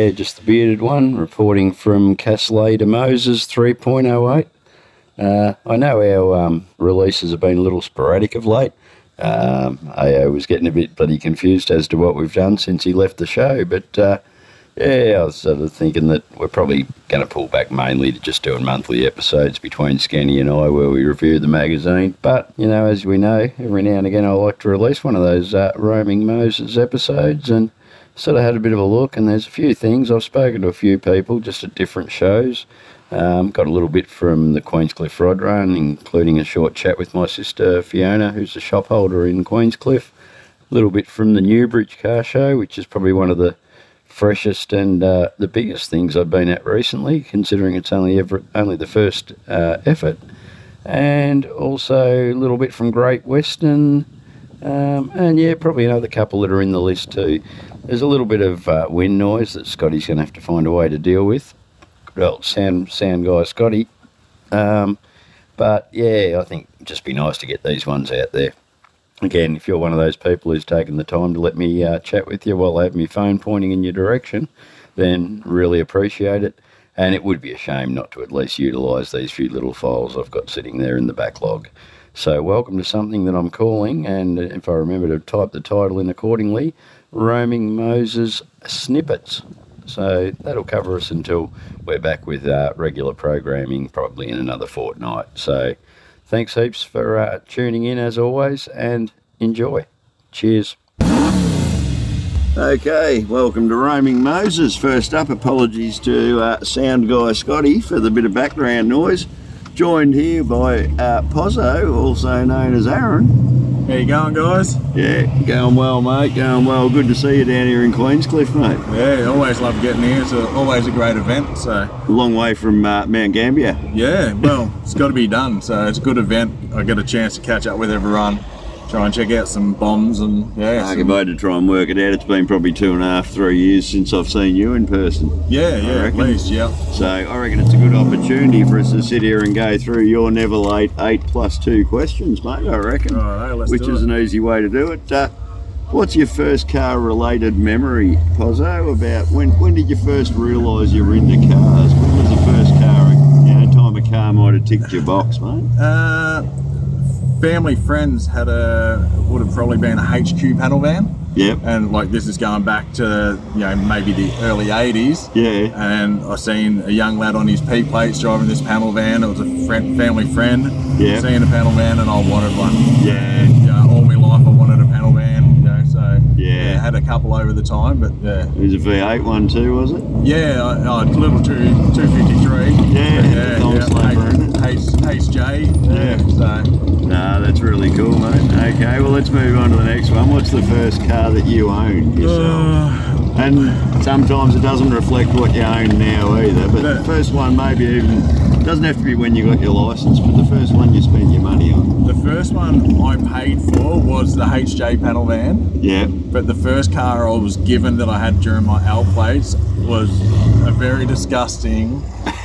Yeah, just the bearded one, reporting from Castley to Moses 3.08. I know our releases have been a little sporadic of late. AO was getting a bit bloody confused as to what we've done since he left the show, but yeah, I was sort of thinking that we're probably going to pull back mainly to just doing monthly episodes between Scanny and I where we review the magazine. But, you know, as we know, every now and again I like to release one of those Roaming Moses episodes, and sort of had a bit of a look, and there's a few things. I've spoken to a few people just at different shows. Got a little bit from the Queenscliff Rod Run, including a short chat with my sister Fiona, who's a shop holder in Queenscliff. A little bit from the Newbridge Car Show, which is probably one of the freshest and the biggest things I've been at recently, considering it's only the first effort. And also a little bit from Great Western, and yeah, probably another couple that are in the list too. There's a little bit of wind noise that Scotty's going to have to find a way to deal with. Good old sound guy Scotty. But yeah, I think it'd just be nice to get these ones out there. Again, if you're one of those people who's taken the time to let me chat with you while I have my phone pointing in your direction, then really appreciate it. And it would be a shame not to at least utilise these few little files I've got sitting there in the backlog. So welcome to something that I'm calling, and if I remember to type the title in accordingly, Roaming Moses Snippets. So that'll cover us until we're back with regular programming, probably in another fortnight. So thanks heaps for tuning in as always, and enjoy. Cheers. Okay, welcome to Roaming Moses. First up, apologies to sound guy Scotty for the bit of background noise. Joined here by Pozzo, also known as Aaron. How you going, guys? Yeah, going well, mate, going well. Good to see you down here in Queenscliff, mate. Yeah, always love getting here. It's always a great event. So a long way from Mount Gambier. Yeah, well, it's got to be done. So it's a good event. I get a chance to catch up with everyone, try and check out some bombs, and yeah. I can vote to try and work it out. It's been probably 2.5, 3 years since I've seen you in person. Yeah, at least, yeah. So I reckon it's a good opportunity for us to sit here and go through your Never Late 8+2 questions, mate, I reckon. Right, let's which do is it. An easy way to do it. What's your first car-related memory, Pozzo, about when did you first realise you were into cars? When was the first car, time a car might have ticked your box, mate? Family friends would have probably been a HQ panel van. Yep. And like this is going back to maybe the early 80s. Yeah. And I seen a young lad on his P plates driving this panel van. It was a family friend. Yeah. Seeing a panel van, and I wanted one. Yeah. All my life I wanted a panel van. So yeah, had a couple over the time, but yeah. It was a V8 one too, was it? Yeah, a little 253. Yeah. HJ. Yeah. So. Nah, that's really cool, mate. Okay, well let's move on to the next one. What's the first car that you owned yourself? And sometimes it doesn't reflect what you own now either, but the first one maybe even, doesn't have to be when you got your licence, but the first one you spent your money on. The first one I paid for was the HJ panel van. Yeah. But the first car I was given that I had during my L plates was a very disgusting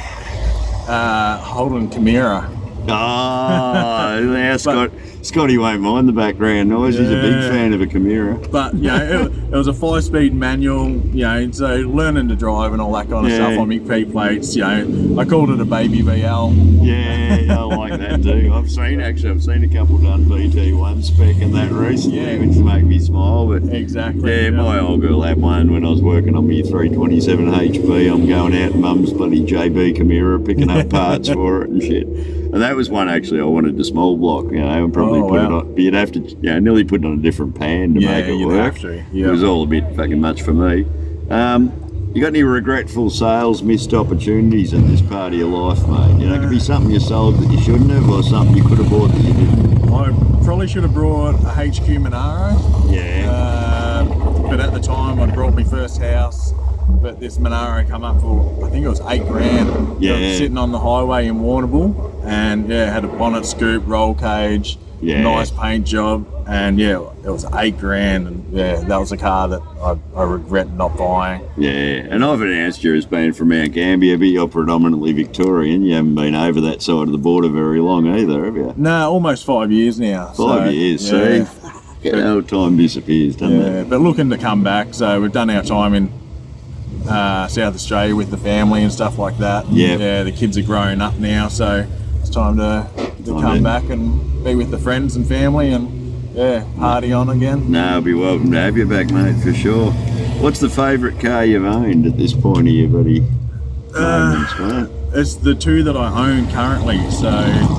Holden Chimera. Oh, now Scotty won't mind the background noise. He's a big fan of a Chimera. But it was a 5-speed manual. So learning to drive and all that kind of stuff on my P plates. I called it a baby VL. Yeah, I like that too. I've seen a couple done BT1 spec and that recently, which make me smile. But exactly. Yeah, my old girl had one when I was working on my 327 HP. I'm going out in Mum's bloody JB Chimera picking up parts for it and shit. And that was one actually I wanted to small block, and probably put it on, but you'd have to, nearly put it on a different pan to make it work. Have to. Yeah. It was all a bit fucking much for me. You got any regretful sales, missed opportunities in this part of your life, mate? It could be something you sold that you shouldn't have, or something you could have bought that you didn't. I probably should have brought a HQ Monaro. Yeah. But at the time I'd brought my first house. But this Monaro come up for, I think it was $8,000. Yeah. Sitting on the highway in Warrnambool, and had a bonnet scoop, roll cage, nice paint job, and it was $8,000, and that was a car that I regret not buying. Yeah, and I've announced you as being from Mount Gambier, but you're predominantly Victorian. You haven't been over that side of the border very long either, have you? No, almost 5 years now. 5 years, see? Old time disappears, doesn't it? But looking to come back, so we've done our time in South Australia with the family and stuff like that. Yeah, the kids are growing up now, so it's time to come back and be with the friends and family and party on again. No, I'll be welcome to have you back, mate, for sure. What's the favourite car you've owned at this point of your buddy moments, mate? It's the two that I own currently. So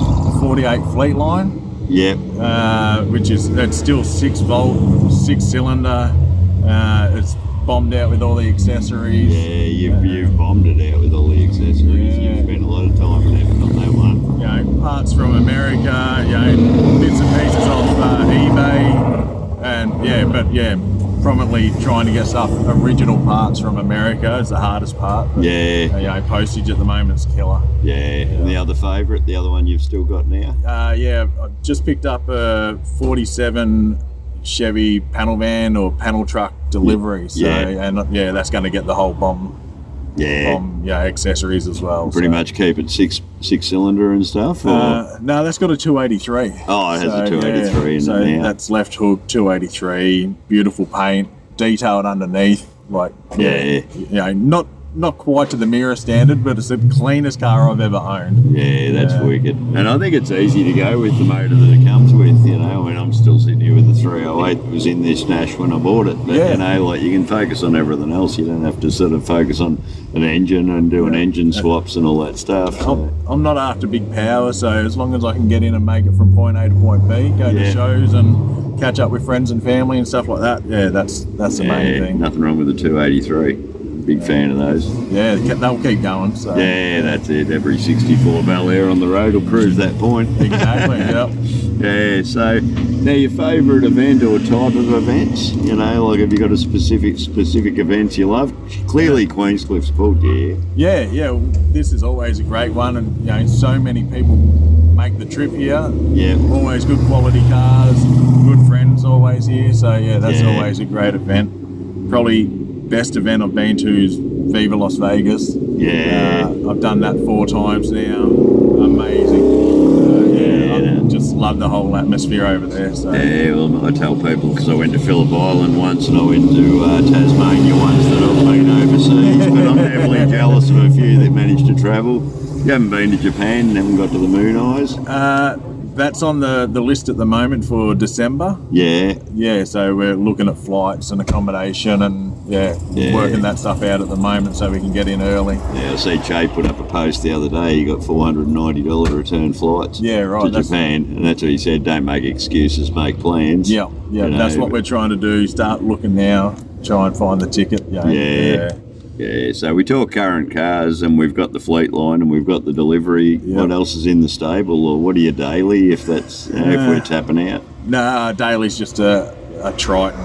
48 Fleetline. Yep. Which is, it's still 6-volt, 6-cylinder. It's bombed out with all the accessories. Yeah, you've bombed it out with all the accessories. Yeah. You've spent a lot of time and effort on that one. You know, parts from America, you know, bits and pieces off eBay, and prominently trying to get stuff, original parts from America is the hardest part. But, you know, postage at the moment's killer. Yeah. And the other favourite, the other one you've still got now? I just picked up a 47 Chevy panel van or panel truck delivery. So that's going to get the whole bomb accessories as well. Pretty much keep it six cylinder and stuff? Or? No, that's got a 283. Oh, it has a 283 in so it now. That's left hook 283, beautiful paint, detailed underneath, like you know, not quite to the Mirror standard, but it's the cleanest car I've ever owned. Yeah, that's wicked. And I think it's easy to go with the motor that it comes with, you know. I mean, I'm still sitting here with the 308 that was in this Nash when I bought it. But, you know, like, you can focus on everything else. You don't have to sort of focus on an engine and doing engine swaps and all that stuff. So. I'm not after big power, so as long as I can get in and make it from point A to point B, go to shows and catch up with friends and family and stuff like that, that's the main thing. Nothing wrong with the 283. Big fan of those. Yeah, they'll keep going. So. Yeah, that's it. Every 64 Bel Air on the road will prove that point. Exactly, yep. Yeah, so now your favourite event or type of events? You know, like have you got a specific events you love? Clearly Queenscliff's pulled, Yeah, this is always a great one, and you know, so many people make the trip here. Yeah. Always good quality cars, good friends always here, so that's always a great event. Probably best event I've been to is Viva Las Vegas. Yeah. I've done that 4 times now. Amazing. I just love the whole atmosphere over there. So. Yeah, well, I tell people, because I went to Phillip Island once and I went to Tasmania once, that I've been overseas, but I'm definitely jealous of a few that managed to travel. You haven't been to Japan and haven't got to the Moon Eyes? That's on the list at the moment for December. Yeah, so we're looking at flights and accommodation and working that stuff out at the moment so we can get in early. Yeah, I see Che put up a post the other day. He got $490 return flights to Japan, and that's what he said. Don't make excuses, make plans. Yeah, that's what we're trying to do. Start looking now, try and find the ticket. Yeah, so we talk current cars, and we've got the Fleetline and we've got the delivery. What else is in the stable, or what are you daily if that's if we're tapping out? Nah, daily's just a Triton.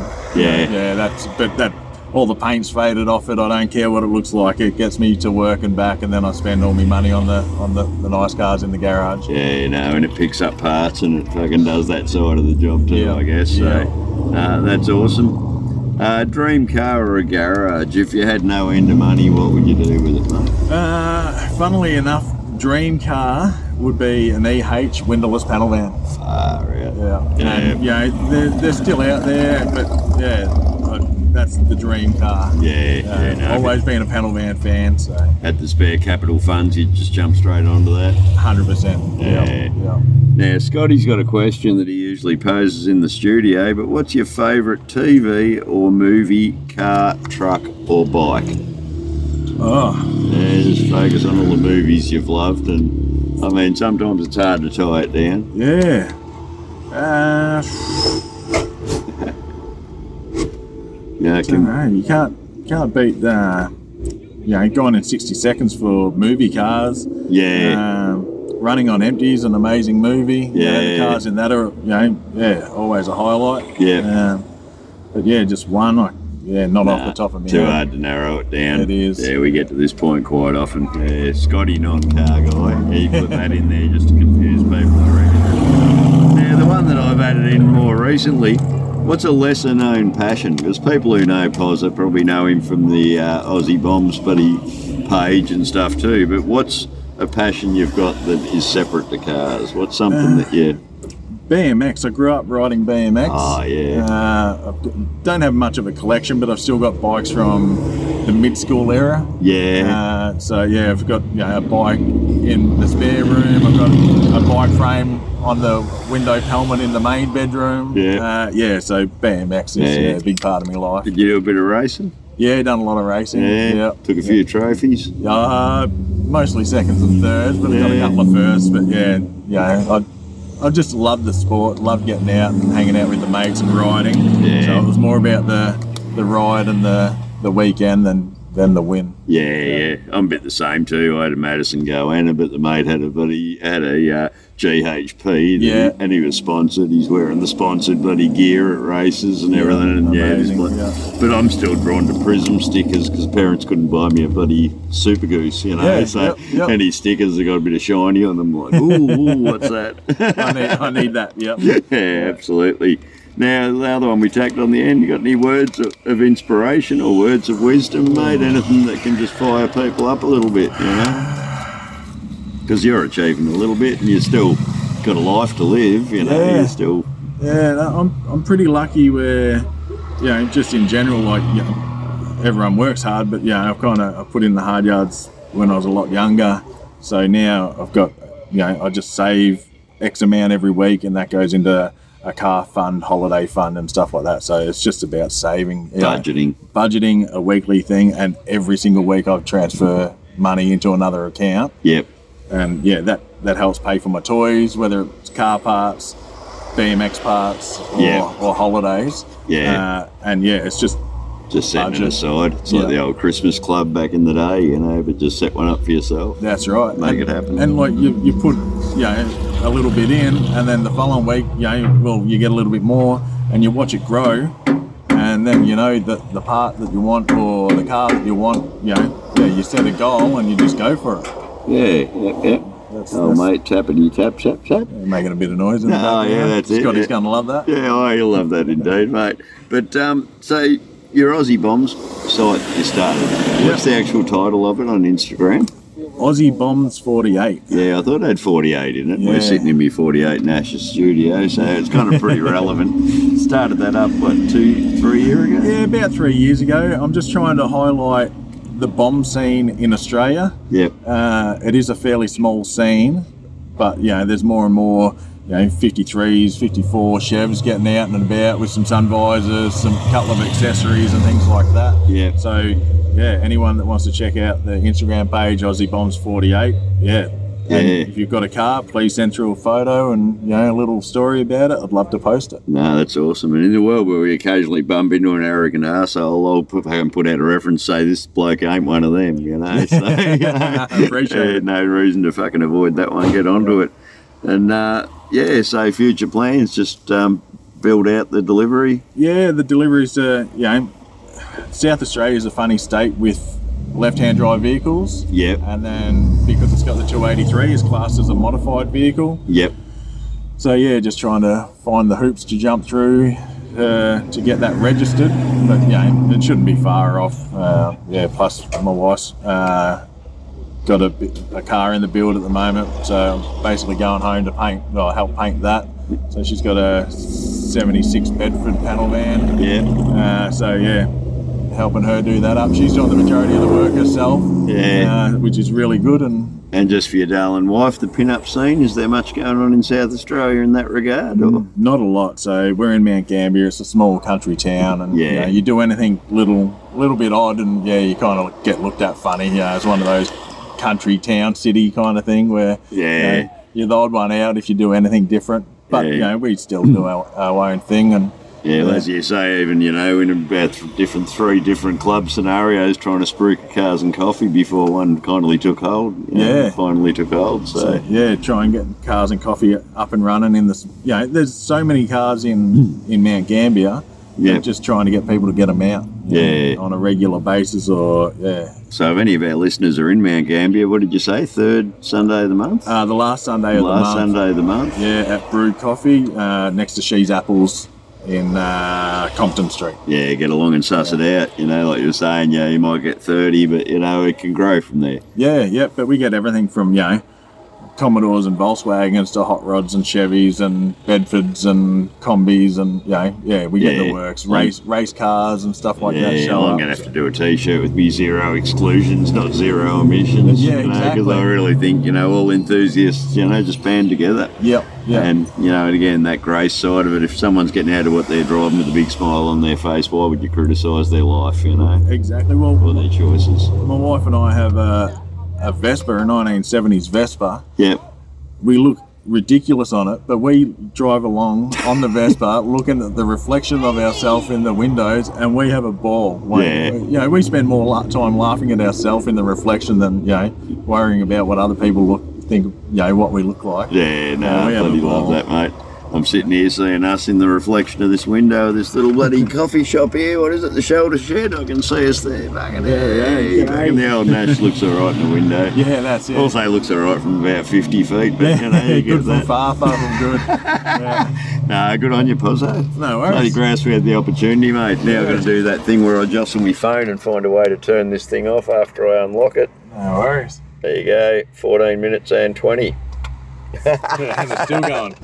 That all the paint's faded off it. I don't care what it looks like. It gets me to work and back, and then I spend all my money on the nice cars in the garage. Yeah, you know, and it picks up parts and it fucking does that side of the job too, I guess. So that's awesome. Dream car or a garage? If you had no end of money, what would you do with it, mate? Funnily enough, dream car would be an EH windowless panel van. Far out. And, you know, they're still out there, but that's the dream car. Always been a panel van fan. So had the spare capital funds, you'd just jump straight onto that. 100%. Now, Scotty's got a question that he usually poses in the studio, but what's your favourite TV or movie, car, truck or bike? Just focus on all the movies you've loved, and I mean, sometimes it's hard to tie it down. You can't beat going in 60 seconds for movie cars. Running on Empty is an amazing movie. The cars in that are always a highlight. But just one, not off the top of my head. Too hard to narrow it down. It is. Yeah, we get to this point quite often. Scotty, non-car guy. He put that in there just to confuse people, I reckon. Now, the one that I've added in more recently, what's a lesser known passion? Because people who know Pozza probably know him from the Aussie Bombs Buddy page and stuff too, but what's a passion you've got that is separate to cars? What's something that you... BMX. I grew up riding BMX. Oh, yeah. I don't have much of a collection, but I've still got bikes from the mid-school era. Yeah. So yeah, I've got a bike in the spare room. I've got a bike frame on the window helmet in the main bedroom. Yeah. So BMX is a big part of my life. Did you do a bit of racing? Yeah, done a lot of racing. Yeah. Took a few trophies. Mostly seconds and thirds, but I got a couple of firsts. But I just love the sport, love getting out and hanging out with the mates and riding. Yeah. So it was more about the ride and the weekend than the win. Yeah. I'm a bit the same too. I had a Madison Goanna, but the mate had a GHP, and he was sponsored. He's wearing the sponsored bloody gear at races and everything. And but I'm still drawn to Prism stickers because parents couldn't buy me a bloody Super Goose, any stickers that got a bit of shiny on them. Like, ooh, what's that? I need that. Yep. Yeah, absolutely. Now, the other one we tacked on the end, you got any words of inspiration or words of wisdom, mate? Anything that can just fire people up a little bit, Because you're achieving a little bit and you still got a life to live, you're still... Yeah, I'm pretty lucky where, just in general, like, everyone works hard, but I put in the hard yards when I was a lot younger. So now I've got, I just save X amount every week and that goes into a car fund, holiday fund and stuff like that. So it's just about saving. Budgeting, a weekly thing, and every single week I transfer money into another account. Yep. And that helps pay for my toys, whether it's car parts, BMX parts or holidays. Yeah. It's just setting it aside. It's like the old Christmas club back in the day, but just set one up for yourself. That's right. Make it happen. And like you put, a little bit in, and then the following week, you get a little bit more, and you watch it grow, and then the part that you want or the car that you want, you set a goal and you just go for it. Yeah. Mate, tappity tap. Making a bit of noise. That's it. Scotty's going to love that. Yeah, he'll love that indeed, mate. But so your Aussie Bombs site you started. What's the actual title of it on Instagram? Aussie Bombs 48. Yeah, I thought it had 48 in it. Yeah. We're sitting in my 48 Nash's studio, so it's kind of pretty relevant. Started that up, 2-3 years ago? Yeah, about 3 years ago. I'm just trying to highlight the bomb scene in Australia. Yep. It is a fairly small scene, but there's more and more 53s, 54 Chevs getting out and about with some sun visors, some couple of accessories and things like that. Yeah. So anyone that wants to check out the Instagram page, Aussie Bombs 48, And if you've got a car, please send through a photo and a little story about it. I'd love to post it. No, that's awesome. And in the world where we occasionally bump into an arrogant arsehole, I'll put out a reference, say this bloke ain't one of them, So, Appreciate it. No reason to fucking avoid that one. Get onto it. And so future plans, just build out the delivery. Yeah, the deliveries. South Australia is a funny state with left-hand drive vehicles. Yep. And then because it's got the 283, it's classed as a modified vehicle. Yep. So just trying to find the hoops to jump through to get that registered. But it shouldn't be far off. Plus my wife's got a car in the build at the moment, so I'm basically going home to help paint that. So she's got a 76 Bedford panel van. Yeah. Helping her do that up. She's doing the majority of the work herself. Which is really good. And just for your darling wife, the pin-up scene, is there much going on in South Australia in that regard? Or? Not a lot. So we're in Mount Gambier. It's a small country town, and you do anything little bit odd, and you kind of get looked at funny. It's one of those country town city kind of thing where you're the odd one out if you do anything different. But we still do our own thing. And as you say, even in about three different club scenarios, trying to spruik cars and coffee before one finally took hold. So try and get cars and coffee up and running in this. There's so many cars in Mount Gambier. Just trying to get people to get them out. On a regular basis, or So if any of our listeners are in Mount Gambier, what did you say? Third Sunday of the month? The last Sunday of the month. Last Sunday of the month. At Brew Coffee, next to She's Apples in Compton Street. Get along and suss it out. Like you were saying, you might get 30, but it can grow from there. But we get everything from Commodores and Volkswagens to hot rods and Chevys and Bedfords and Combis and we get the works. Race cars and stuff like that show I'm up. going to have to do a T-shirt with me zero exclusions, not zero emissions. Yeah, exactly. Because I really think, all enthusiasts, just band together. Yep. And, and again, that grace side of it, if someone's getting out of what they're driving with a big smile on their face, why would you criticise their life, Exactly. Well, or their choices? My wife and I have a Vespa, a 1970s Vespa. Yep. We look ridiculous on it, but we drive along on the Vespa looking at the reflection of ourselves in the windows, and we have a ball. We spend more time laughing at ourselves in the reflection than worrying about what other people think what we look like. I bloody love that, mate. I'm sitting here seeing us in the reflection of this window of this little bloody coffee shop here. What is it? The Shoulder Shed. I can see us there. Back in the old Nash looks all right in the window. Yeah, that's it. Also looks all right from about 50 feet. But, you good get from far from good. Good on you, Pozzo. No worries. Bloody grass, we had the opportunity, mate. Now I've got to do that thing where I jostle my phone and find a way to turn this thing off after I unlock it. No worries. There you go. 14 minutes and 20. And it's still going.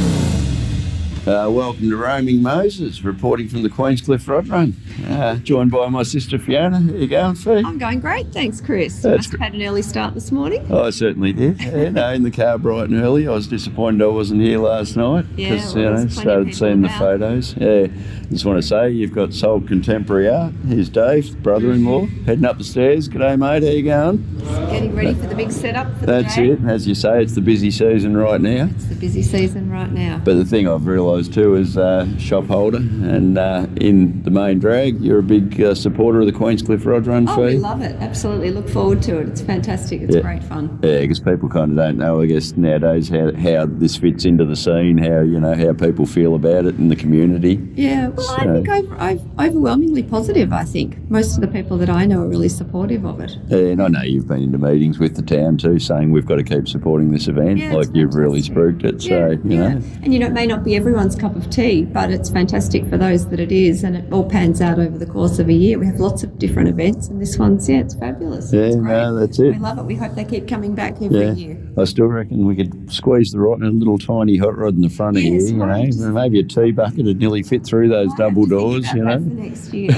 Welcome to Roaming Moses, reporting from the Queenscliff Rod Run. Joined by my sister Fiona. How you going, Fee? I'm going great, thanks, Chris. You must have had an early start this morning. Oh, I certainly did. In the car bright and early. I was disappointed I wasn't here last night because started seeing the photos. Just want to say you've got Soul Contemporary Art. Here's Dave, brother-in-law, heading up the stairs. G'day, mate. How you going? Getting ready for the big setup for the day. That's it. As you say, it's the busy season right now. It's the busy season right now. But the thing I've realised too is shop holder, and in the main drag, you're a big supporter of the Queenscliff Rod Run. Oh, we love it. Absolutely. Look forward to it. It's fantastic. It's great fun. Yeah, because people kind of don't know, I guess, nowadays how this fits into the scene, how people feel about it in the community. Yeah, well, I think I've overwhelmingly positive, I think. Most of the people that I know are really supportive of it. And I know you've been into meetings with the town too, saying we've got to keep supporting this event, you've really spruiked it. So, you know. And, it may not be everyone's cup of tea, but it's fantastic for those that it is, and it all pans out over the course of a year. We have lots of different events, and this one's, it's fabulous. Yeah, it's great. No, that's it. We love it. We hope they keep coming back every year. I still reckon we could squeeze the little tiny hot rod in the front of here, maybe a tea bucket would nearly fit through those double doors, For next year.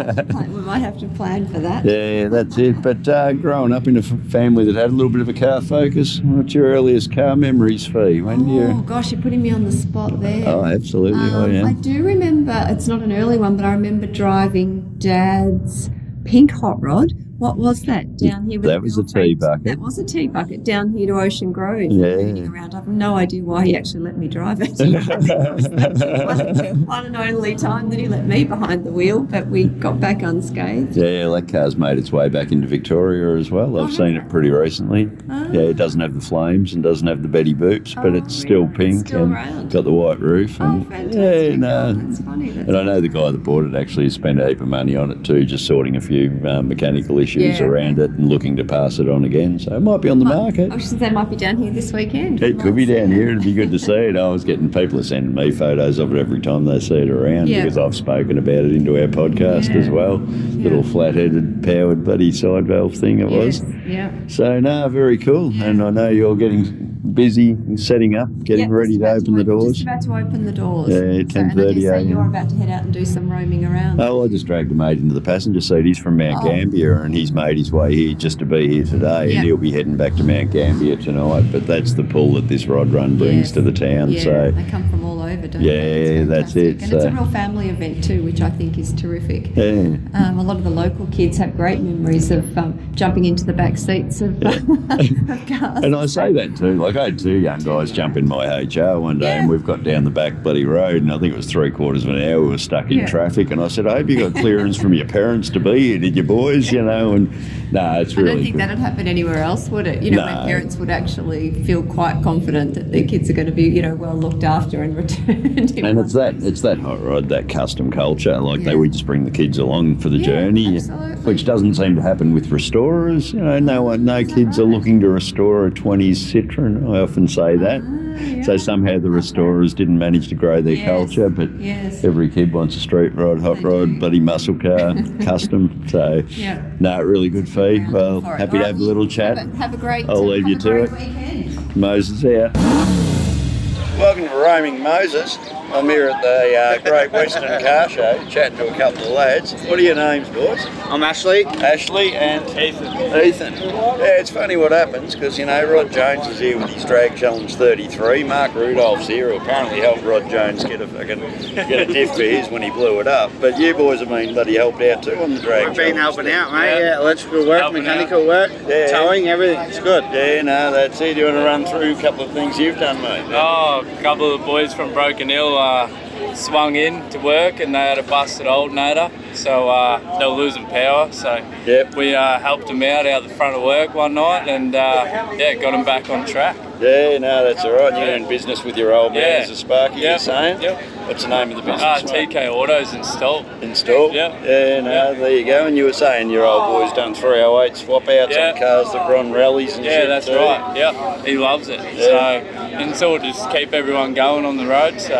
We might have to plan for that. Yeah, that's it. But growing up in a family that had a little bit of a car focus, what's your earliest car memories, Fee? Gosh, you're putting me on the spot there. Oh, absolutely. I do remember, it's not an early one, but I remember driving Dad's pink hot rod. What was that down here? That was a tea bucket. That was a tea bucket down here to Ocean Grove. Riding around. I have no idea why he actually let me drive it. It was the one and only time that he let me behind the wheel, but we got back unscathed. Yeah, that car's made its way back into Victoria as well. I've seen it pretty recently. Yeah, it doesn't have the flames and doesn't have the Betty Boops, but it's still pink and got the white roof. Fantastic. That's funny. And I know the guy that bought it actually spent a heap of money on it too, just sorting a few mechanical issues around it and looking to pass it on again. So it might be on the market. I should say they might be down here this weekend. It could be down here. It'd be good to see it. I was getting people sending me photos of it every time they see it around because I've spoken about it into our podcast as well. Little flat-headed powered bloody side valve thing it was. Yeah. So very cool. And I know you're getting busy setting up, getting ready to open the doors. Just about to open the doors. Yeah, 10:30 a.m. You're about to head out and do some roaming around. Oh, I just dragged a mate into the passenger seat. He's from Mount Gambier, and he's made his way here just to be here today, and he'll be heading back to Mount Gambier tonight. But that's the pull that this rod run brings to the town. Yeah, so they come from all over, don't they? Yeah, that's it. And it's a real family event too, which I think is terrific. Yeah. A lot of the local kids have great memories of jumping into the back seats of, of cars. And I say that too. Like I had two young guys jump in my HR one day, and we've got down the back bloody road, and I think it was 3/4 of an hour. We were stuck in traffic, and I said, "I hope you got clearance from your parents to be here, did you boys?" And it's really. I don't think that'd happen anywhere else, would it? Where parents would actually feel quite confident that their kids are going to be, well looked after and returned. And it's that hot rod, that custom culture. Like we just bring the kids along for the journey, which doesn't seem to happen with restorers. No kids are looking to restore a 20s Citroen. I often say that. So somehow the restorers didn't manage to grow their culture, but every kid wants a street rod, hot rod, bloody muscle car, custom. So really good fee. Well, happy to have a little chat. Have a great I'll leave you to it. Weekend. Moses out. Welcome to Roaming Moses. I'm here at the Great Western Car Show, chatting to a couple of lads. What are your names, boys? I'm Ashley. Ashley and Ethan. Yeah, it's funny what happens, because, you know, Rod Jones is here with his Drag Challenge 33. Mark Rudolph's here, who apparently helped Rod Jones get a diff for his when he blew it up. But you boys have been bloody helped out too on the Drag We've been helping out, mate. Yeah, electrical work, mechanical work, towing, everything. It's good. Yeah, no, that's it. Do you want to run through a couple of things you've done, mate? Oh, a couple of the boys from Broken Hill swung in to work and they had a busted alternator, so they were losing power, so we helped them out the front of work one night and got them back on track. Yeah, no, that's all right. You're in business with your old man as a Sparky, you're saying? Yep. What's the name of the business? TK Autos installed. Installed? Yep. Yeah, no, there you go. And you were saying your old boy's done 308 swap outs on cars that run rallies and shit. Yeah, that's right. Yeah, he loves it. So, and so we'll just keep everyone going on the road. So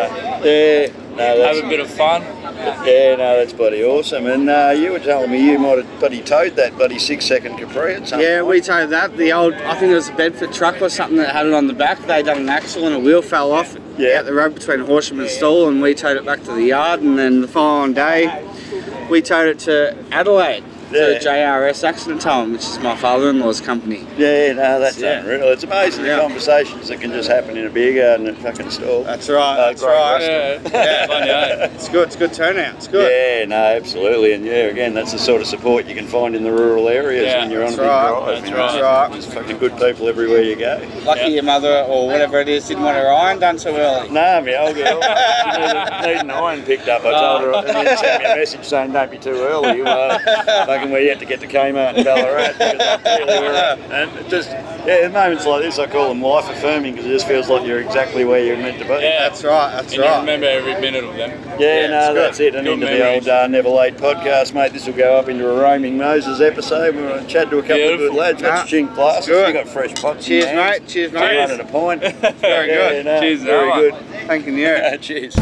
have a bit of fun. Yeah, no, that's bloody awesome. And you were telling me you might have bloody towed that bloody 6-second Capri at some point. We towed that. The old, I think it was a Bedford truck or something that had it on the back. They done an axle and a wheel fell off out the road between Horsham and Stawell, and we towed it back to the yard. And then the following day, we towed it to Adelaide. For JRS Accident Towing, which is my father-in-law's company. Yeah, no, that's unreal. It's amazing the conversations that can just happen in a beer garden at fucking Stawell. That's right, that's right. Yeah. It's good, it's good turnout, it's good. Yeah, no, absolutely. And again, that's the sort of support you can find in the rural areas when you're on a big drive. That's right. There's fucking good people everywhere you go. Lucky your mother, or whatever it is, didn't want her iron done so early. No, my old girl, she needed an iron picked up. I told her, and then sent me a message saying, don't be too early. We had to get to Kmart in Ballarat because I really were. And it just, at moments like this, I call them life affirming because it just feels like you're exactly where you're meant to be. Yeah, that's right. That's right. You remember every minute of them. That's it. And into the old Never Late podcast, mate. This will go up into a Roaming Moses episode. We're going to chat to a couple of good lads. What's your chink glasses? You got fresh pots. Cheers, mate. Cheers, mate. One at a pint. Very good. Cheers, very good. Thank you. Cheers.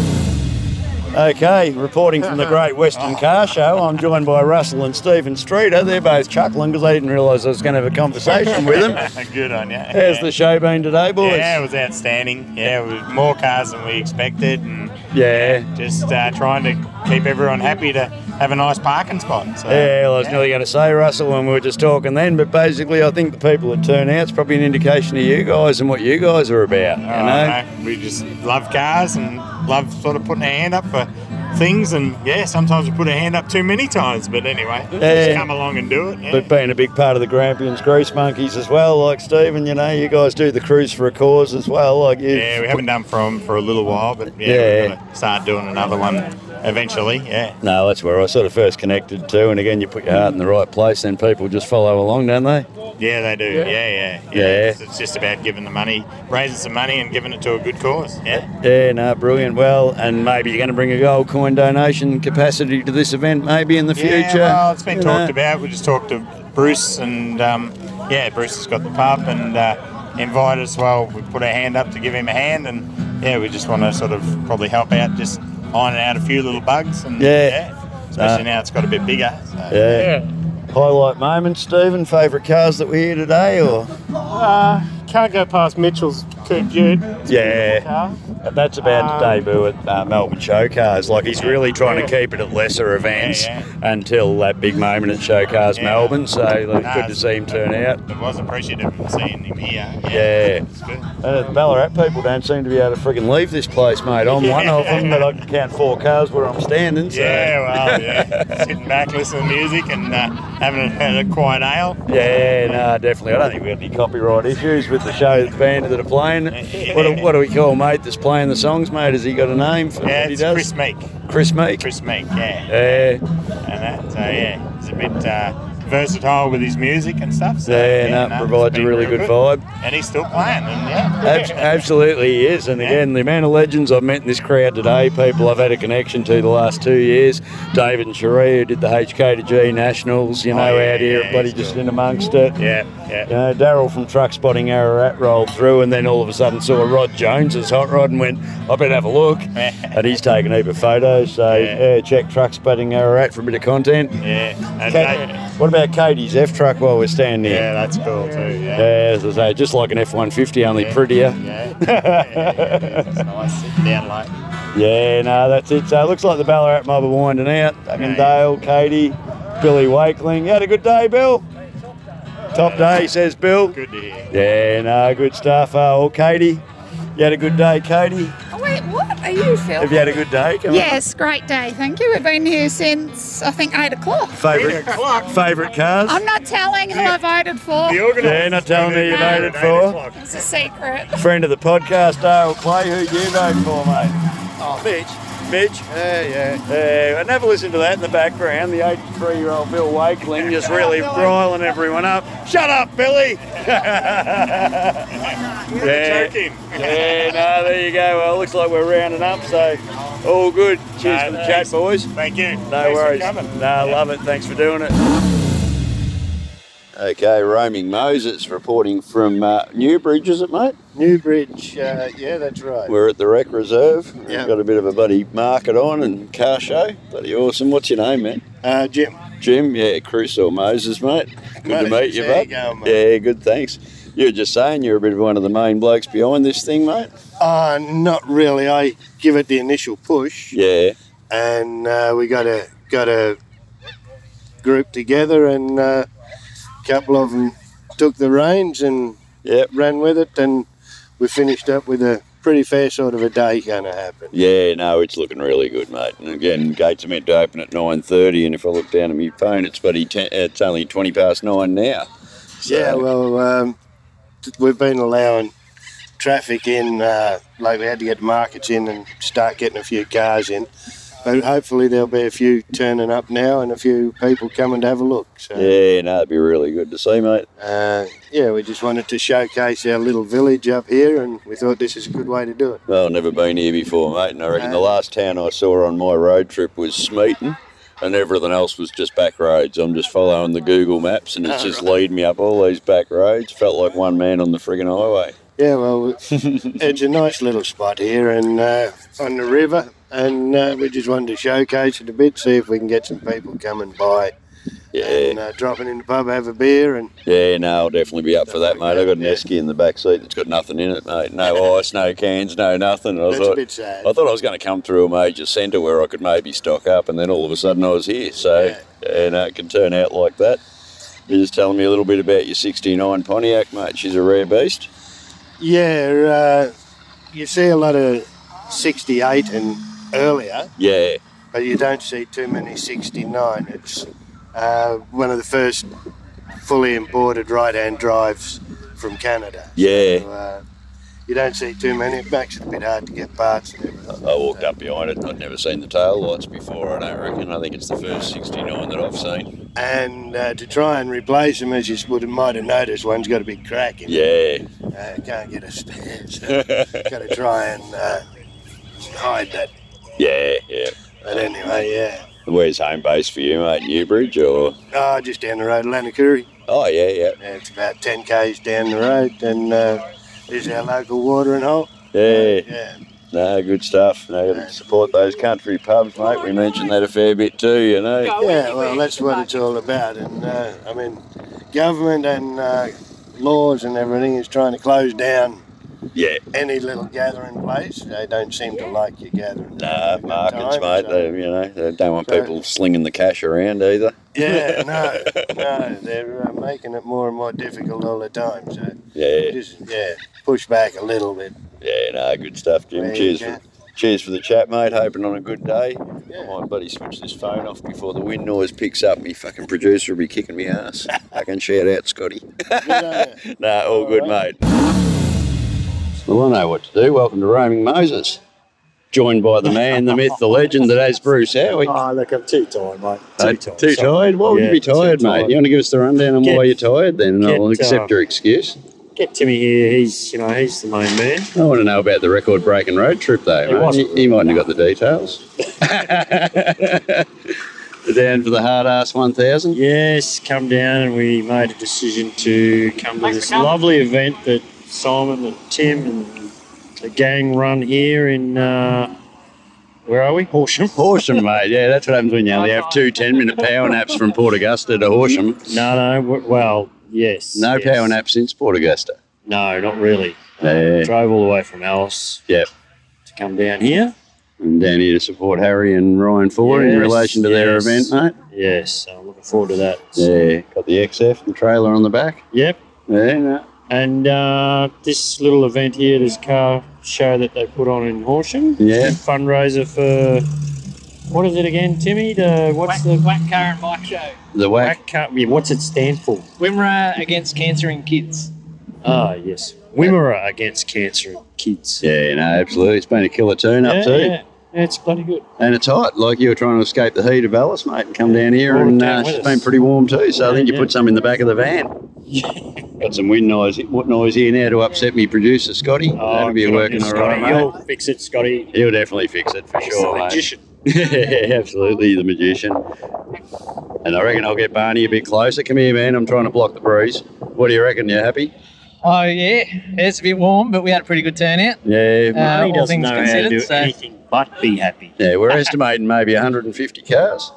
Okay, reporting from the Great Western Car Show, I'm joined by Russell and Stephen Streeter. They're both chuckling because they didn't realise I was going to have a conversation with them. Good on you. How's the show been today, boys? Yeah, it was outstanding. Yeah, it was more cars than we expected, and just trying to keep everyone happy to have a nice parking spot. So, I was nearly going to say, Russell, when we were just talking then, but basically I think the people that turn out is probably an indication of you guys and what you guys are about. No, we just love cars and love sort of putting our hand up for things, and sometimes we put our hand up too many times, but anyway, just come along and do it. But being a big part of the Grampians Grease Monkeys as well, like Stephen, you guys do the Cruise for a Cause as well, like you. Yeah, we haven't done for a little while, but we're going to start doing another one eventually. No, that's where I sort of first connected to, and again, you put your heart in the right place, then people just follow along, don't they? Yeah, they do. Yeah. It's just about giving the money, raising some money and giving it to a good cause. Brilliant. Well, and maybe you're going to bring a gold coin donation capacity to this event maybe in the future. Well, it's been talked about. We just talked to Bruce, and Bruce has got the pub and invited us. Well, we put our hand up to give him a hand, and we just want to sort of probably help out, just ironing out a few little bugs, and especially now it's got a bit bigger. So, Highlight moments, Stephen? Favourite cars that we're here today, or? Can't go past Mitchell's Coupe Dude. That's about to debut at Melbourne Show Cars. Like, he's really trying to keep it at lesser events until that big moment at Show Cars Melbourne. So good to see him turn out. It was appreciative of seeing him here. It's good. The Ballarat people don't seem to be able to friggin' leave this place, mate. I'm one of them, but I can count 4 cars where I'm standing. So. Sitting back, listening to music and having a quiet ale. Definitely. I don't think we've got any copyright issues with the show, the band that are playing. What do we call mate that's playing the songs, mate? Has he got a name for what he does? Chris Meek. Chris Meek? Chris Meek, And that, he's a bit versatile with his music and stuff. So, provides a really good vibe. And he's still playing. Absolutely he is. And again, the amount of legends I've met in this crowd today, people I've had a connection to the last 2 years. David and Cherie, who did the HK2G Nationals, out here, bloody just in amongst it. Daryl from Truck Spotting Ararat rolled through, and then all of a sudden saw Rod Jones's hot rod and went, I better have a look. And he's taken a heap of photos. So check Truck Spotting Ararat for a bit of content. And what about about Katie's F truck while we're standing here? Yeah, that's cool too. Yeah. Yeah, as I say, just like an F-150, only prettier. Yeah. It's nice sitting down late. Yeah, no, that's it. So it looks like the Ballarat mob are winding out. Dale, Katie, Billy Wakeling. You had a good day, Bill? Top day, says Bill. Good to hear. Yeah, no, good stuff. Katie, you had a good day, Katie? Oh, wait, what are you filming? Have you had a good day? Come Yes, great day, thank you. We've been here since, I think, 8 o'clock. Favourite cars? I'm not telling who I voted for. Yeah, not telling me you voted for. It's a secret. Friend of the podcast, Dale Clay, who'd you vote for, mate? Oh, Mitch. Mitch? Yeah. I never listened to that in the background. The 83-year-old Bill Wakeling just really riling everyone up. Shut up, Billy! Joking. Yeah, no, there you go. Well, it looks like we're rounding up, so all good. Cheers for the chat, boys. Thank you. No worries. No, love it. Thanks for doing it. Okay, Roaming Moses reporting from Newbridge, is it, mate? Newbridge, yeah, that's right. We're at the Rec Reserve. Yeah. We've got a bit of a bloody market on and car show. Bloody awesome. What's your name, man? Jim. Jim, yeah, Crusoe Moses, mate. Good to meet you, There mate. you go, mate. Yeah, good, thanks. You were just saying you're a bit of one of the main blokes behind this thing, mate? Not really. I give it the initial push. Yeah. And we got a group together, and a couple of them took the reins and ran with it, and we finished up with a pretty fair sort of a day going to happen. Yeah, no, it's looking really good, mate. And again, gates are meant to open at 9:30, and if I look down at my phone, it's it's only 20 past 9 now. So, Yeah, well, we've been allowing traffic in, like we had to get markets in and start getting a few cars in. But hopefully there'll be a few turning up now and a few people coming to have a look. So, yeah, no, it'd be really good to see, mate. yeah, we just wanted to showcase our little village up here, and we thought this is a good way to do it. Well, I've never been here before, mate, and I reckon the last town I saw on my road trip was Smeaton, and everything else was just back roads. I'm just following the Google Maps, and it's just leading me up all these back roads. Felt like one man on the friggin' highway. Yeah, well, it's a nice little spot here and on the river, and we just wanted to showcase it a bit, see if we can get some people coming by and dropping in the pub, have a beer. And Yeah, no, I'll definitely be up for that, mate. I've got an esky in the back seat that's got nothing in it, mate. No ice, no cans, no nothing. That's a bit sad. I thought I was going to come through a major centre where I could maybe stock up, and then all of a sudden I was here. So, no, it can turn out like that. You're just telling me a little bit about your 69 Pontiac, mate. She's a rare beast. Yeah, you see a lot of 68 and earlier. Yeah. But you don't see too many 69. It's one of the first fully imported right-hand drives from Canada. Yeah. So, you don't see too many. It makes it a bit hard to get parts and everything. I walked up behind it. I'd never seen the tail lights before, I don't reckon. I think it's the first 69 that I've seen. And to try and replace them, as you might have noticed, one's got a big crack in it. Yeah. Can't get a stand, so got to try and hide that. Yeah, yeah. But anyway, yeah. Where's home base for you, mate? Newbridge or? Oh, just down the road, Lanakuri. Oh, yeah, yeah. It's about 10 k's down the road, and this is our local watering hole. Yeah. Yeah. No, good stuff. No, support those country pubs, mate. We mentioned that a fair bit too, you know. Yeah, well, that's what it's all about. And, I mean, government and laws and everything is trying to close down any little gathering place. They don't seem to like you gathering. Nah, markets, mate. So, they don't want people slinging the cash around either. Yeah, no, they're making it more and more difficult all the time. So just push back a little bit. Yeah, no, good stuff, Jim. Cheers for the chat, mate. Hoping on a good day. I might bloody switch this phone off before the wind noise picks up. Me fucking producer will be kicking me ass. I can shout out, Scotty. Nah, all good, mate. Well, I know what to do. Welcome to Roaming Moses. Joined by the man, the myth, the legend that has Bruce Howie. Oh, look, I'm too tired, mate. Too tired? Why would you be tired, mate? You want to give us the rundown on why you're tired then, and I'll accept your excuse. Get Timmy here. He's the main man. I want to know about the record-breaking road trip, though, mate. He mightn't have got the details. Down for the hard-ass 1000? Yes, come down, and we made a decision to come to this lovely event that Simon and Tim and the gang run here in Where are we? Horsham. Horsham, mate. Yeah, that's what happens when you only have 2 10-minute power naps from Port Augusta to Horsham. No. Well, yes. No yes. power naps since Port Augusta. No, not really. Yeah. Drove all the way from Alice. Yep. To come down here. And down here to support Harry and Ryan Ford in relation to their event, mate. Yes, so I'm looking forward to that. Yeah, got the XF, the trailer on the back. Yep. Yeah, no. And this little event here, this car show that they put on in Horsham. Yeah. Fundraiser for, what is it again, Timmy? The Whack Car and Bike Show. The Whack Car. Yeah, what's it stand for? Wimmera Against Cancer in Kids. Ah, yes. Wimmera Against Cancer in Kids. Yeah, no, absolutely. It's been a killer turn-up too. Yeah, it's bloody good. And it's hot, like you were trying to escape the heat of Alice, mate, and come down here, and it's been pretty warm too, so I think you put some in the back of the van. Got some wind noise here now to upset me producer, Scotty. That'll be working all right, mate. He'll fix it, Scotty. He'll definitely fix it, for sure, the mate. magician. Yeah, absolutely, the magician. And I reckon I'll get Barney a bit closer. Come here, man, I'm trying to block the breeze. What do you reckon, you happy? Oh, yeah. It's a bit warm, but we had a pretty good turnout. Yeah. Barney all doesn't things know how to do considered, anything but be happy. Yeah, we're estimating maybe 150 cars.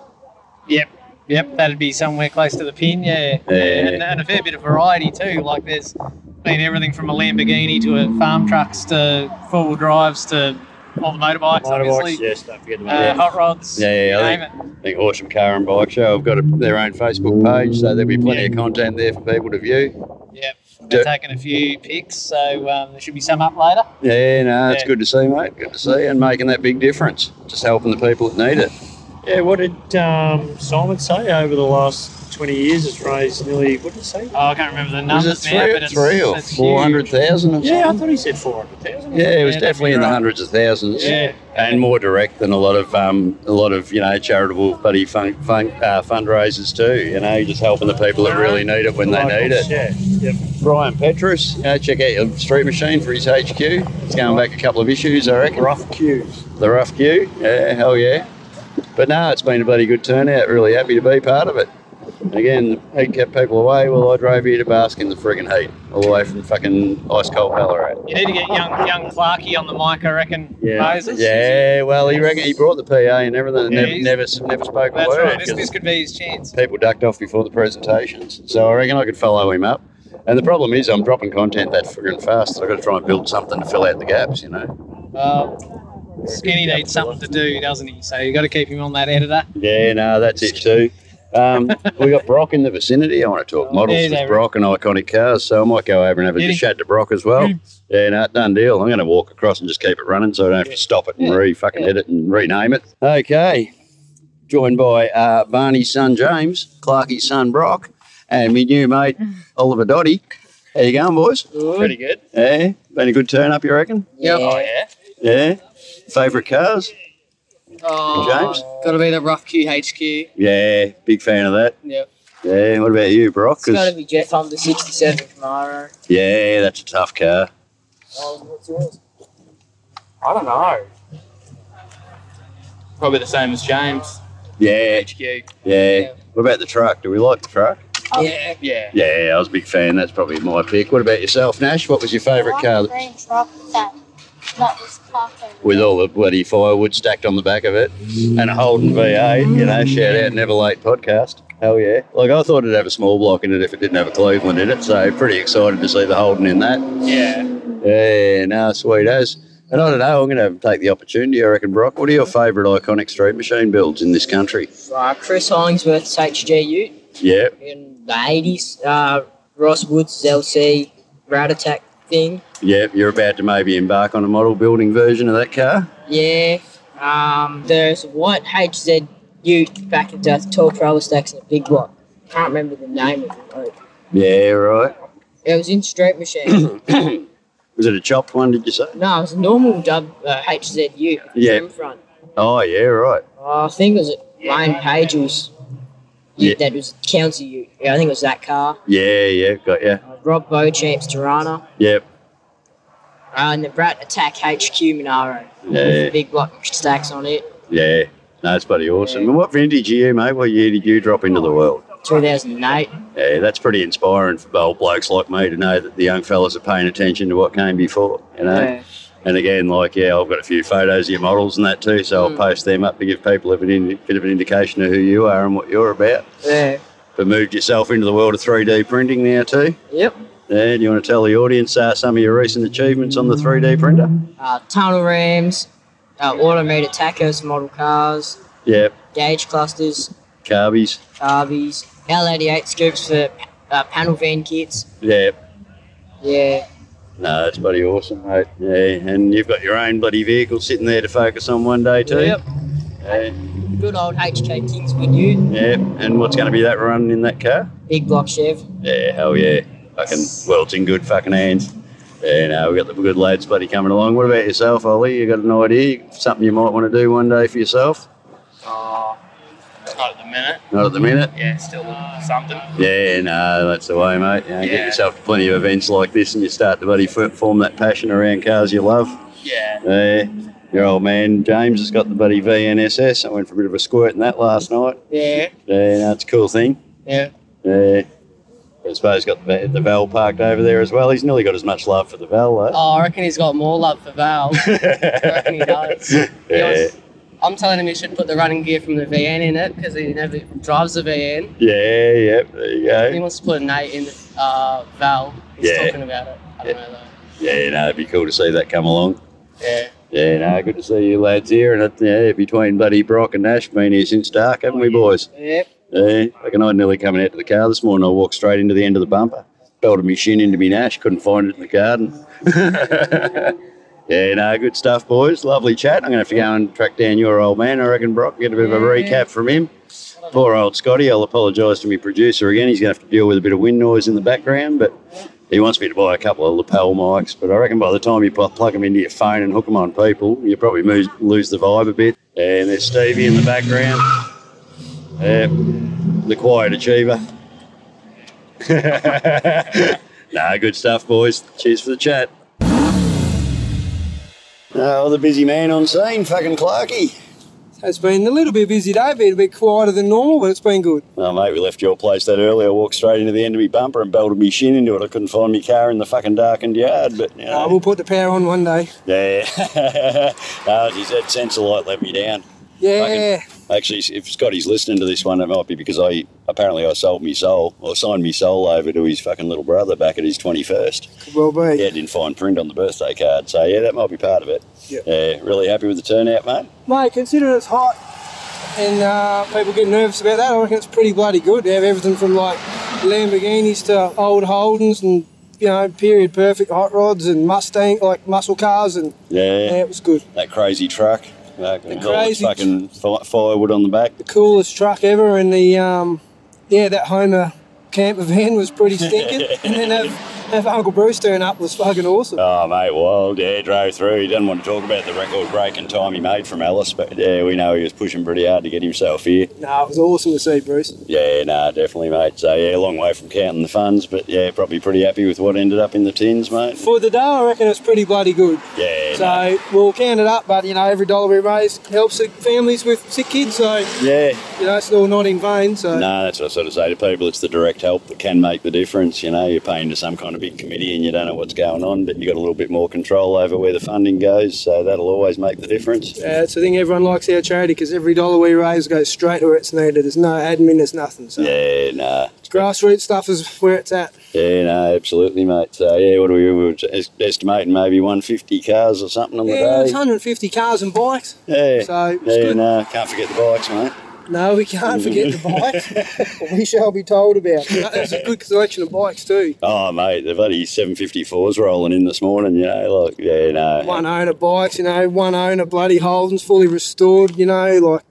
Yep, that'd be somewhere close to the pin, yeah. And a fair bit of variety too. Like there's been everything from a Lamborghini to farm trucks to four-wheel drives to all the motorbikes, obviously. Yes, don't forget about hot rods. Yeah, I think Horsham Car and Bike Show have got their own Facebook page, so there'll be plenty of content there for people to view. Yep, we're taking a few pics, so there should be some up later. Yeah, no, it's good to see, mate. Good to see, and making that big difference. Just helping the people that need it. Yeah, what did Simon say over the last 20 years? It's raised nearly, what did he say? Oh, I can't remember the numbers Was it now, but three or it's 400,000 or something? Yeah, I thought he said 400,000. Yeah, it was definitely in the hundreds of thousands. Yeah. And more direct than a lot of charitable buddy fundraisers too. You're just helping the people that really need it when they need it. Yeah. Yep. Brian Petrus, check out your Street Machine for his HQ. It's going back a couple of issues, I reckon. Rough queues. The rough queue, yeah, hell yeah. But no, it's been a bloody good turnout. Really happy to be part of it. And again, the heat kept people away while I drove here to bask in the friggin' heat, all the way from fucking ice cold Ballarat. You need to get young Clarkey on the mic, I reckon. Moses. Yeah, well, he brought the PA and everything. Yeah, never spoke a That's word. right. This could be his chance. People ducked off before the presentations, so I reckon I could follow him up. And the problem is, I'm dropping content that friggin' fast. I've got to try and build something to fill out the gaps, Skinny needs something to do, doesn't he? So you got to keep him on that editor. Yeah, no, that's it too. We got Brock in the vicinity. I want to talk models with Brock and iconic cars, so I might go over and have a chat to Brock as well. Yeah, no, done deal. I'm going to walk across and just keep it running so I don't have to stop it and edit and rename it. Okay, joined by Barney's son James, Clarkie's son Brock, and my new mate Oliver Dotty. How you going, boys? Good. Pretty good. Yeah, been a good turn up, you reckon? Yep. Oh, yeah. Yeah. Favourite cars? James? Got to be the Rough Q HQ. Yeah, big fan of that. Yep. Yeah, what about you, Brock? It's got to be Jeff Humber 67 Camaro. Yeah, that's a tough car. What's yours? I don't know. Probably the same as James. Yeah. HQ. Yeah. What about the truck? Do we like the truck? Yeah. Yeah, I was a big fan. That's probably my pick. What about yourself, Nash? What was your favourite car? Green truck that was parked over With all the bloody firewood stacked on the back of it and a Holden V8, shout out Never Late podcast. Hell yeah. Like, I thought it'd have a small block in it if it didn't have a Cleveland in it, so pretty excited to see the Holden in that. Yeah. Yeah, no, sweet as. And I don't know, I'm going to take the opportunity, I reckon, Brock. What are your favourite iconic street machine builds in this country? Chris Hollingsworth's HG Ute. Yeah. In the 80s. Ross Woods' LC Rat Attack thing. Yeah, you're about to maybe embark on a model building version of that car? Yeah. There's a white HZ Ute back in 12 trailer stacks in a big block. Can't remember the name of it. Yeah, right. It was in Street Machine. Was it a chopped one, did you say? No, it was a normal HZ Ute. Yeah. Trim front. Oh, yeah, right. I think it was Wayne Page's Ute that was Council Ute. Yeah, I think it was that car. Yeah, got ya. Rob Beauchamp's Tirana. Yep. And the Brat Attack HQ Monaro. Yeah. With the big block stacks on it. Yeah. No, it's bloody awesome. And what vintage year, mate? What year did you drop into the world? 2008. Yeah, that's pretty inspiring for old blokes like me to know that the young fellas are paying attention to what came before, Yeah. And again, like, yeah, I've got a few photos of your models and that too, so I'll post them up to give people a bit of an indication of who you are and what you're about. Yeah. But moved yourself into the world of 3D printing now too? Yep. Yeah, do you want to tell the audience some of your recent achievements on the 3D printer? Tunnel rams, automated tachos, model cars. Yep. Gauge clusters. Carbies. L88 scoops for panel van kits. Yep. Yeah. No, that's bloody awesome, mate. Yeah, and you've got your own bloody vehicle sitting there to focus on one day too? Yep. Yeah. Good old HK Kingswood ute. Yep, and what's going to be that running in that car? Big block Chev. Yeah, hell yeah. Well, it's in good fucking hands. Yeah, no, we've got the good lads bloody coming along. What about yourself, Ollie? You got an idea? Something you might want to do one day for yourself? Not at the minute. Not at the minute? Yeah, still something. Yeah, no, that's the way, mate. You know, Get yourself to plenty of events like this and you start to bloody form that passion around cars you love. Yeah. Your old man James has got the bloody VNSS. I went for a bit of a squirt in that last night. Yeah. Yeah, no, it's a cool thing. Yeah. Yeah. I suppose he's got the Val parked over there as well. He's nearly got as much love for the Val, though. Oh, I reckon he's got more love for Val. I reckon he does. Yeah. I'm telling him he should put the running gear from the VN in it because he never drives the VN. Yeah, yep, there you go. He wants to put an 8 in the Val. He's talking about it. I don't know, though. Yeah, no, it'd be cool to see that come along. Yeah. Yeah, no, good to see you lads here. And between Buddy, Brock and Nash, been here since dark, haven't we, boys? Yep. Yeah, I reckon I nearly coming out to the car this morning. I walked straight into the end of the bumper, belted my shin into me Nash, couldn't find it in the garden. Yeah, no, good stuff, boys. Lovely chat. I'm going to have to go and track down your old man, I reckon, Brock, get a bit of a recap from him. Poor old Scotty, I'll apologise to my producer again. He's going to have to deal with a bit of wind noise in the background, but he wants me to buy a couple of lapel mics. But I reckon by the time you plug them into your phone and hook them on people, you probably lose the vibe a bit. And there's Stevie in the background. The quiet achiever. No, good stuff, boys. Cheers for the chat. Oh, the busy man on scene, fucking Clarkie. It's been a little bit busy day, been a bit quieter than normal, but it's been good. Oh, mate, we left your place that early. I walked straight into the end of my bumper and belted my shin into it. I couldn't find my car in the fucking darkened yard, but, you know. We'll put the power on one day. Yeah. No, geez, that sensor light let me down. Yeah. Actually, if Scotty's listening to this one, it might be because I sold me soul, or signed me soul over to his fucking little brother back at his 21st. Could well be. Yeah, didn't find print on the birthday card. So, yeah, that might be part of it. Yep. Yeah, really happy with the turnout, mate? Mate, considering it's hot and people get nervous about that, I reckon it's pretty bloody good. They have everything from, like, Lamborghinis to old Holdens and, you know, period perfect hot rods and Mustang, like muscle cars. And yeah, it was good. That crazy truck. The crazy fucking firewood on the back. The coolest truck ever, and the that Homer camper van was pretty stinking. And then have Uncle Bruce turn up was fucking awesome. Oh, mate, wild. Yeah, drove through. He didn't want to talk about the record-breaking time he made from Alice, but yeah, we know he was pushing pretty hard to get himself here. No, it was awesome to see, Bruce. Yeah, no, definitely, mate. So yeah, a long way from counting the funds, but yeah, probably pretty happy with what ended up in the tins, mate. For the day, I reckon it's pretty bloody good. Yeah. So we'll count it up, but you know, every dollar we raise helps the families with sick kids. So yeah, you know, it's all not in vain. So no, that's what I sort of say to people. It's the direct help that can make the difference. You know, you're paying to some kind of big committee and you don't know what's going on, but you got a little bit more control over where the funding goes. So that'll always make the difference. Yeah, it's the thing. Everyone likes our charity because every dollar we raise goes straight to where it's needed. There's no admin. There's nothing. So yeah, nah. Grassroots stuff is where it's at. Yeah, no, absolutely, mate. So, yeah, what we were estimating maybe 150 cars or something on the day. Yeah, it's 150 cars and bikes. Yeah, so yeah, no, can't forget the bikes, mate. No, we can't forget the bikes. We shall be told about it. There's a good selection of bikes too. Oh, mate, the bloody 754's rolling in this morning, you know, like, yeah, no. One owner bikes, you know, one owner bloody Holden's fully restored, you know, like.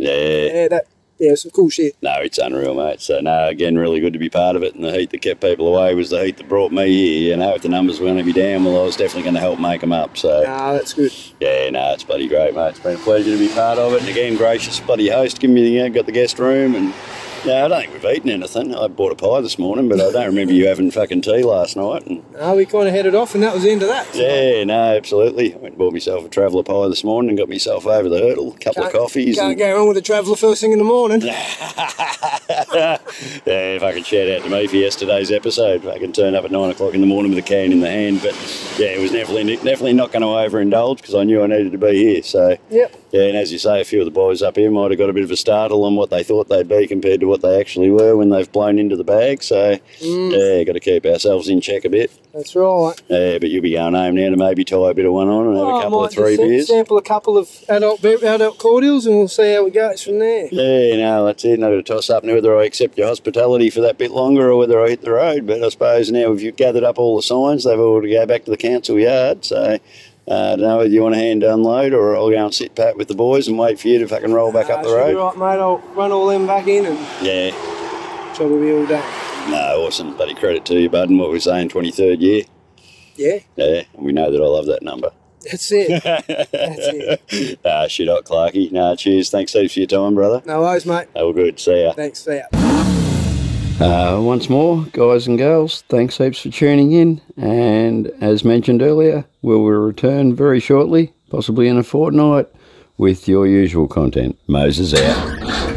Yeah, some cool shit. No, it's unreal, mate. So, no, again, really good to be part of it. And the heat that kept people away was the heat that brought me here. You know, if the numbers were going to be down, well, I was definitely going to help make them up. So, no, that's good. Yeah, no, it's bloody great, mate. It's been a pleasure to be part of it. And again, gracious bloody host, giving me got the guest room and No, I don't think we've eaten anything. I bought a pie this morning, but I don't remember you having fucking tea last night. And We kind of headed off and that was the end of that. yeah, no, absolutely. I went and bought myself a traveller pie this morning and got myself over the hurdle. A couple of coffees. Can't go wrong with a traveller first thing in the morning. Yeah, if I could shout out to me for yesterday's episode, I can turn up at 9 o'clock in the morning with a can in the hand. But yeah, it was definitely not going to overindulge because I knew I needed to be here. So yep. Yeah, and as you say, a few of the boys up here might have got a bit of a startle on what they thought they'd be compared to what they actually were when they've blown into the bag. So yeah, got to keep ourselves in check a bit. That's right. Yeah, but you'll be going home now to maybe tie a bit of one on and have a couple of 3 beers. Sample a couple of adult cordials and we'll see how it goes from there. Yeah, no, that's it. I've got to toss up now whether I accept your hospitality for that bit longer or whether I hit the road. But I suppose now if you've gathered up all the signs, they've all to go back to the council yard. So I don't know whether you want a hand to unload or I'll go and sit pat with the boys and wait for you to fucking roll back up the road. Right, mate. I'll run all them back in and job will be all done. No, awesome. Bloody credit to you, bud. And what we're saying, 23rd year. Yeah. Yeah, and we know that I love that number. That's it. That's it. Shit hot, Clarky. Nah, cheers. Thanks heaps for your time, brother. No worries, mate. All good. See ya. Thanks. See ya. Once more, guys and girls, thanks heaps for tuning in. And as mentioned earlier, we will return very shortly, possibly in a fortnight, with your usual content. Moses out.